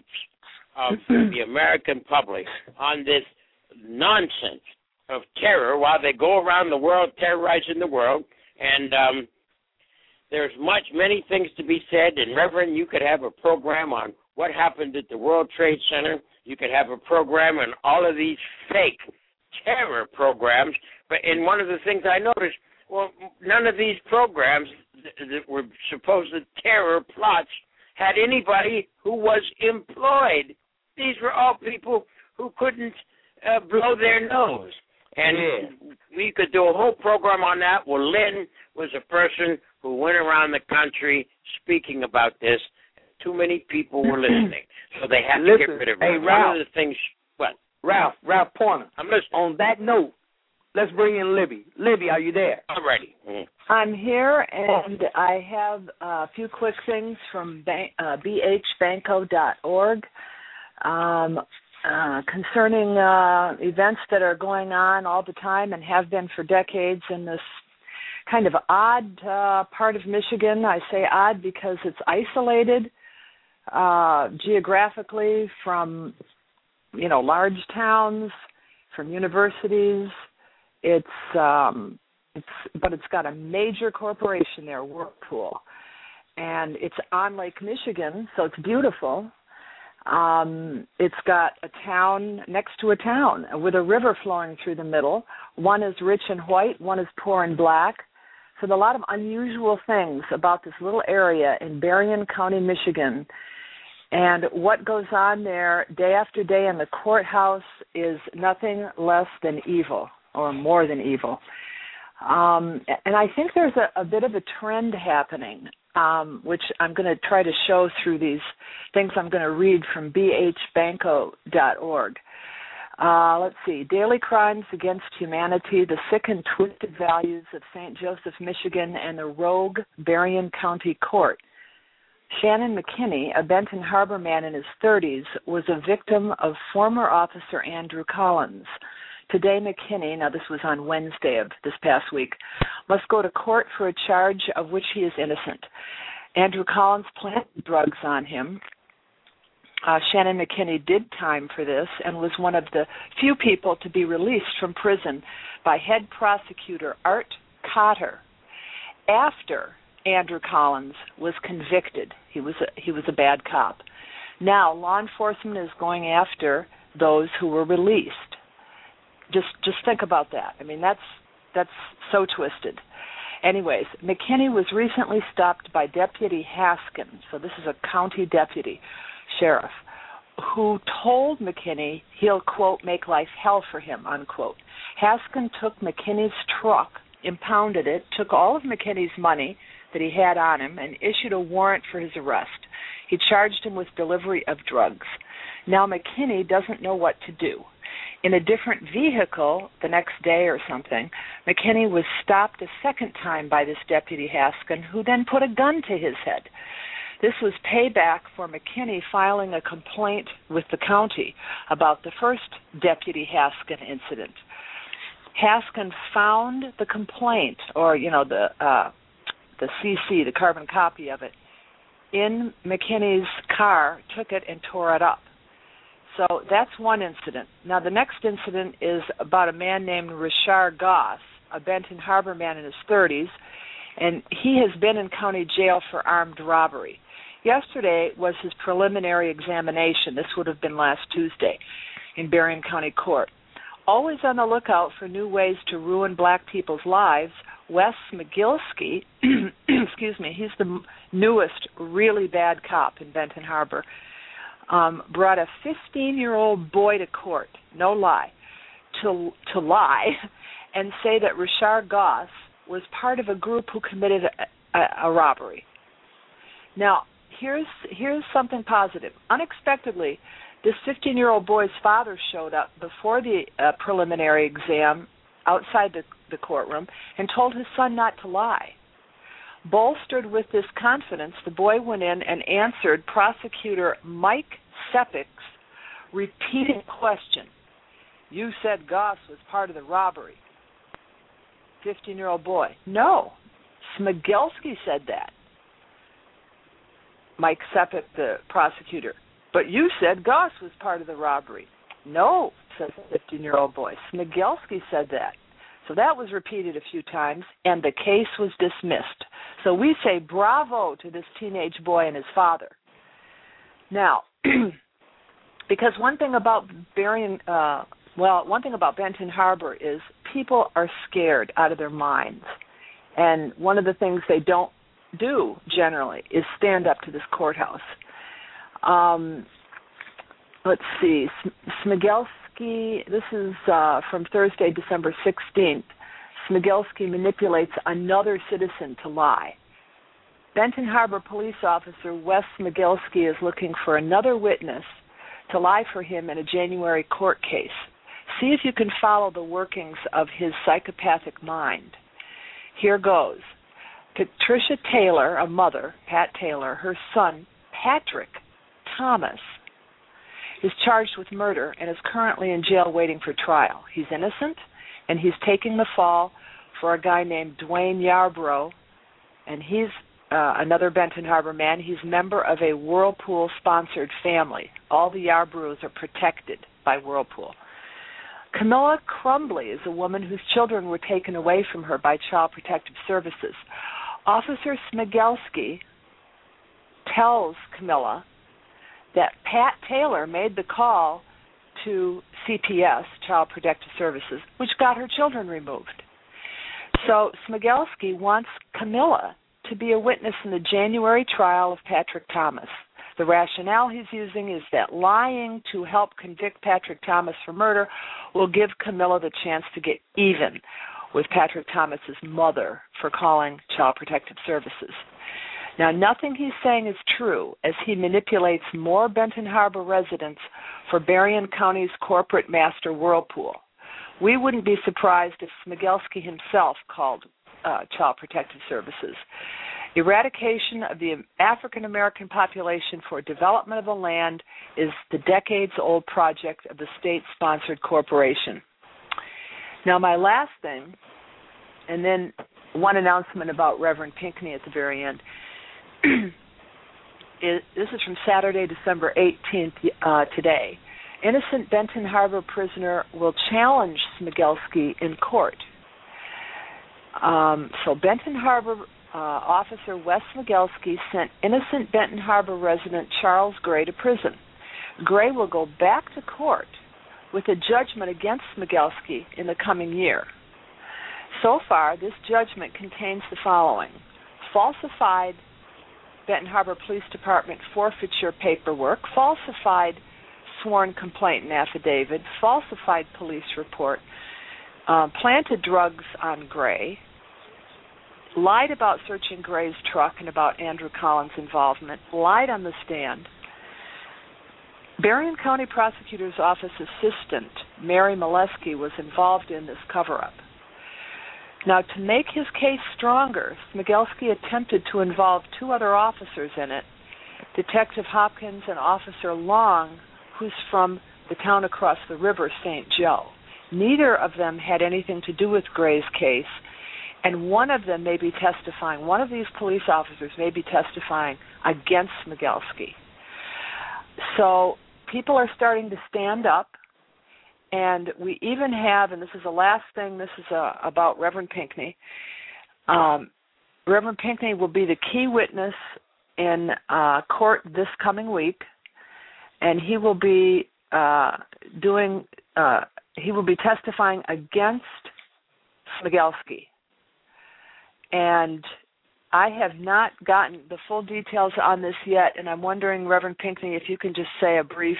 of the American public, on this nonsense of terror while they go around the world terrorizing the world. And um, there's much, many things to be said. And, Reverend, you could have a program on what happened at the World Trade Center. You could have a program on all of these fake terror programs. But in one of the things I noticed, well, none of these programs that were supposed terror plots had anybody who was employed. These were all people who couldn't uh, blow their nose. And yeah. we could do a whole program on that. Well, Lynn was a person who went around the country speaking about this. Too many people were listening, so they had Listen, to get rid of her. Hey, Ralph, One of the things, what? Ralph, Ralph Pointer. I'm listening. On that note, let's bring in Libby. Libby, are you there? I'm ready. Mm-hmm. I'm here, and I have a few quick things from bank, uh, b h banco dot org um, uh, concerning uh, events that are going on all the time and have been for decades in this kind of odd uh, part of Michigan. I say odd because it's isolated uh, geographically from, you know, large towns, from universities. It's um, it's but it's got a major corporation there, Whirlpool, and it's on Lake Michigan, so it's beautiful. Um, it's got a town next to a town with a river flowing through the middle. One is rich and white, one is poor and black. So there are a lot of unusual things about this little area in Berrien County, Michigan. And what goes on there day after day in the courthouse is nothing less than evil, or more than evil. Um, and I think there's a, a bit of a trend happening, um, which I'm going to try to show through these things I'm going to read from b h banco dot org. Uh, let's see, Daily Crimes Against Humanity, the Sick and Twisted Values of Saint Joseph, Michigan, and the Rogue Berrien County Court. Shannon McKinney, a Benton Harbor man in his thirties, was a victim of former officer Andrew Collins. Today, McKinney, now this was on Wednesday of this past week, must go to court for a charge of which he is innocent. Andrew Collins planted drugs on him. Uh, Shannon McKinney did time for this and was one of the few people to be released from prison by head prosecutor Art Cotter after Andrew Collins was convicted. He was a, he was a bad cop. Now law enforcement is going after those who were released. Just just think about that. I mean, that's that's so twisted. Anyways, McKinney was recently stopped by Deputy Haskin, so this is a county deputy sheriff, who told McKinney he'll, quote, make life hell for him, unquote. Haskin took McKinney's truck, impounded it, took all of McKinney's money that he had on him, and issued a warrant for his arrest. He charged him with delivery of drugs. Now McKinney doesn't know what to do. In a different vehicle the next day or something, McKinney was stopped a second time by this Deputy Haskin, who then put a gun to his head. This was payback for McKinney filing a complaint with the county about the first Deputy Haskin incident. Haskin found the complaint, or, you know, the uh, the C C, the carbon copy of it, in McKinney's car, took it and tore it up. So that's one incident. Now the next incident is about a man named Richard Goss, a Benton Harbor man in his thirties, and he has been in county jail for armed robbery. Yesterday was his preliminary examination. This would have been last Tuesday in Berrien County Court. Always on the lookout for new ways to ruin black people's lives, Wes Smigilski, excuse me, he's the newest really bad cop in Benton Harbor, um, brought a fifteen-year-old boy to court, no lie, to to lie and say that Richard Goss was part of a group who committed a, a, a robbery. Now, here's here's something positive. Unexpectedly, this fifteen-year-old boy's father showed up before the uh, preliminary exam outside the, the courtroom and told his son not to lie. Bolstered with this confidence, the boy went in and answered prosecutor Mike Sepik's repeated question. You said Goss was part of the robbery. fifteen-year-old boy. No, Smigilski said that. Mike Sepik, the prosecutor. But you said Goss was part of the robbery. No, says the fifteen-year-old boy. Smigilski said that. So that was repeated a few times, and the case was dismissed. So we say bravo to this teenage boy and his father. Now, because one thing about Berrien, uh, well, one thing about Benton Harbor is people are scared out of their minds. And one of the things they don't do generally is stand up to this courthouse. Um, let's see, Smigilski, this is uh, from Thursday, December sixteenth. Smigilski manipulates another citizen to lie. Benton Harbor police officer Wes Smigilski is looking for another witness to lie for him in a January court case. See if you can follow the workings of his psychopathic mind. Here goes. Patricia Taylor, a mother, Pat Taylor, her son, Patrick Thomas, is charged with murder and is currently in jail waiting for trial. He's innocent, and he's taking the fall for a guy named Dwayne Yarbrough, and he's uh, another Benton Harbor man. He's a member of a Whirlpool-sponsored family. All the Yarbroughs are protected by Whirlpool. Camilla Crumbly is a woman whose children were taken away from her by Child Protective Services. Officer Smigilski tells Camilla that Pat Taylor made the call to C P S, Child Protective Services, which got her children removed. So Smigilski wants Camilla to be a witness in the January trial of Patrick Thomas. The rationale he's using is that lying to help convict Patrick Thomas for murder will give Camilla the chance to get even with Patrick Thomas's mother for calling Child Protective Services. Now, nothing he's saying is true, as he manipulates more Benton Harbor residents for Berrien County's corporate master Whirlpool. We wouldn't be surprised if Smigilski himself called uh, Child Protective Services. Eradication of the African American population for development of the land is the decades-old project of the state-sponsored corporation. Now, my last thing, and then one announcement about Reverend Pinckney at the very end. is, this is from Saturday, December eighteenth, uh, today. Innocent Benton Harbor prisoner will challenge Smigilski in court. Um, so Benton Harbor uh, officer Wes Smigilski sent innocent Benton Harbor resident Charles Gray to prison. Gray will go back to court with a judgment against Smigilski in the coming year. So far, this judgment contains the following: falsified Benton Harbor Police Department forfeiture paperwork, falsified sworn complaint and affidavit, falsified police report, uh, planted drugs on Gray, lied about searching Gray's truck and about Andrew Collins' involvement, lied on the stand. Berrien County Prosecutor's Office Assistant Mary Molesky was involved in this cover-up. Now, to make his case stronger, Smigelski attempted to involve two other officers in it, Detective Hopkins and Officer Long, who's from the town across the river, Saint Joe. Neither of them had anything to do with Gray's case, and one of them may be testifying, one of these police officers may be testifying against Smigelski. So people are starting to stand up, and we even have, and this is the last thing, this is uh, about Reverend Pinckney. Um, Reverend Pinckney will be the key witness in uh, court this coming week, and he will be uh, doing, uh, he will be testifying against Smigelski. And I have not gotten the full details on this yet, and I'm wondering, Reverend Pinckney, if you can just say a brief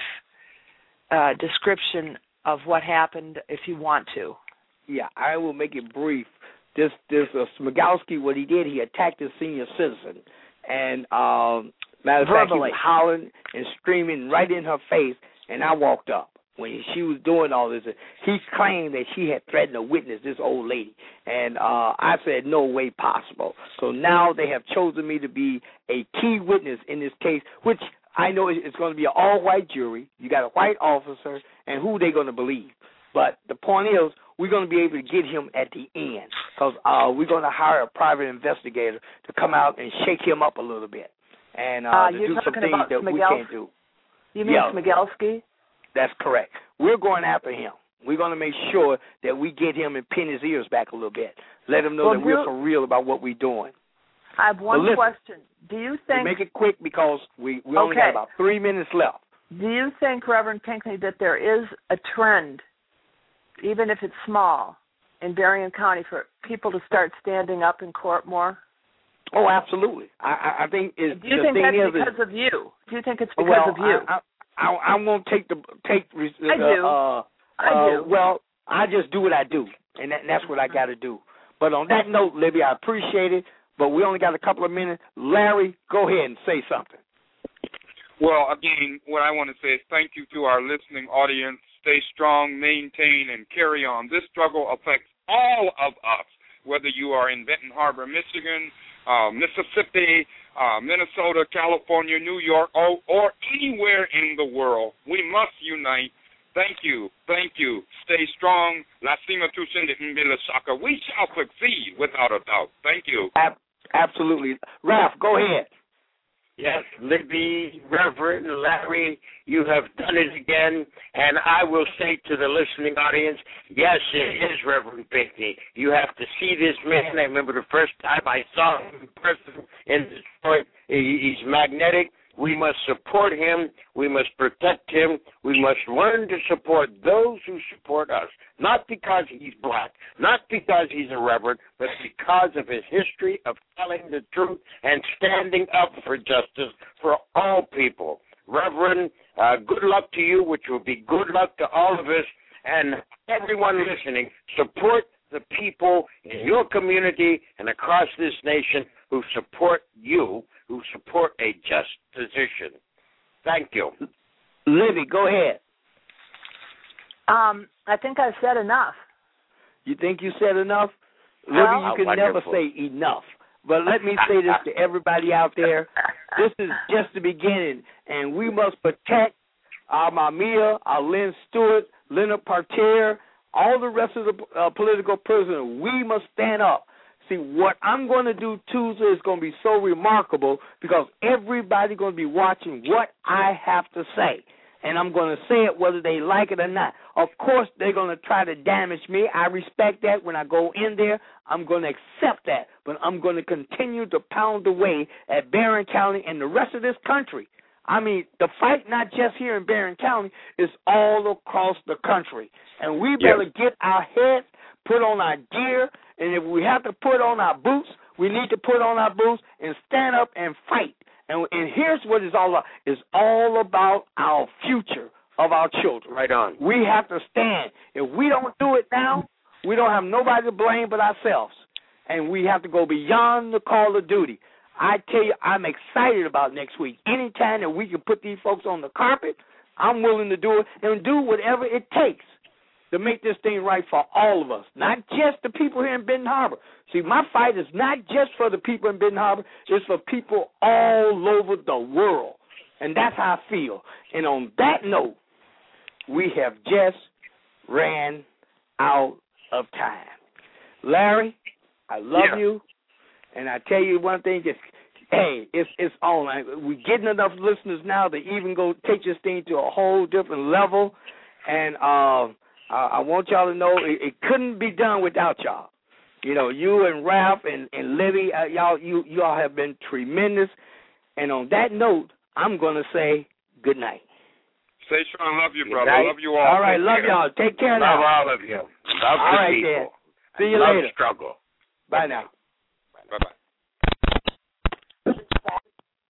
uh, description of what happened, if you want to. Yeah, I will make it brief. This, this uh, Smigelski, what he did, he attacked a senior citizen, and um, matter of fact, he was howling and screaming right in her face, and I walked up. When she was doing all this, he claimed that she had threatened to witness this old lady. And uh, I said, no way possible. So now they have chosen me to be a key witness in this case, which I know it's going to be an all-white jury. You got a white officer, and who they going to believe? But the point is, we're going to be able to get him at the end because uh, we're going to hire a private investigator to come out and shake him up a little bit and uh, uh, to do some things that Smigel- we can't do. You mean yeah. Smigelski? That's correct. We're going after him. We're going to make sure that we get him and pin his ears back a little bit. Let him know well, that we're for real about what we're doing. I have one listen, question. Do you think... Make it quick because we, we okay. only got about three minutes left. Do you think, Reverend Pinckney, that there is a trend, even if it's small, in Berrien County for people to start standing up in court more? Oh, absolutely. I, I think it's, Do you the think thing that's is, because of you? Do you think it's because well, of you? I, I, I, I won't take the take. Uh, I do. Uh, I uh, do. Well, I just do what I do, and, that, and that's what I got to do. But on that note, Libby, I appreciate it. But we only got a couple of minutes. Larry, go ahead and say something. Well, again, what I want to say is thank you to our listening audience. Stay strong, maintain, and carry on. This struggle affects all of us, whether you are in Benton Harbor, Michigan, uh, Mississippi, uh, Minnesota, California, New York, or, or anywhere in the world. We must unite. Thank you. Thank you. Stay strong. La cima tu sende mbila shaka. We shall succeed without a doubt. Thank you. Ab- absolutely. Ralph, go ahead. Yes, Libby, Reverend Larry, you have done it again. And I will say to the listening audience, yes, it is Reverend Pinckney. You have to see this man. I remember the first time I saw him in person in Detroit. He's magnetic. We must support him. We must protect him. We must learn to support those who support us, not because he's black, not because he's a reverend, but because of his history of telling the truth and standing up for justice for all people. Reverend, uh, good luck to you, which will be good luck to all of us, and everyone listening, support the people in your community and across this nation who support you, who support a just position. Thank you. Libby, go ahead. Um, I think I've said enough. You think you said enough? Well, Libby, you can wonderful. never say enough. But let me say this to everybody out there. This is just the beginning, and we must protect our Mamiya, our Lynn Stewart, Leonard Parterre, all the rest of the uh, political prisoners. We must stand up. See, what I'm going to do Tuesday is going to be so remarkable because everybody's going to be watching what I have to say. And I'm going to say it whether they like it or not. Of course, they're going to try to damage me. I respect that. When I go in there, I'm going to accept that. But I'm going to continue to pound away at Berrien County and the rest of this country. I mean, the fight not just here in Berrien County, is all across the country. And we better yes. get our heads, put on our gear, And if we have to put on our boots, we need to put on our boots and stand up and fight. And, and here's what it's all about. It's all about our future of our children. Right on. We have to stand. If we don't do it now, we don't have nobody to blame but ourselves. And we have to go beyond the call of duty. I tell you, I'm excited about next week. Anytime that we can put these folks on the carpet, I'm willing to do it and do whatever it takes to make this thing right for all of us, not just the people here in Benton Harbor. See, my fight is not just for the people in Benton Harbor. It's for people all over the world. And that's how I feel. And on that note, we have just ran out of time. Larry, I love yeah. you. And I tell you one thing, just hey, it's it's on. We're getting enough listeners now to even go take this thing to a whole different level. And uh, I, I want y'all to know it, it couldn't be done without y'all. You know, you and Ralph and, and Libby, uh, y'all you y'all have been tremendous. And on that note, I'm going to say good night. Say, Sean, love you, Good brother. night. Love you all. All right, Take love care. y'all. Take care Love now. all of you. Love All the right, people. then. See you Love later. struggle. Bye now. Bye-bye.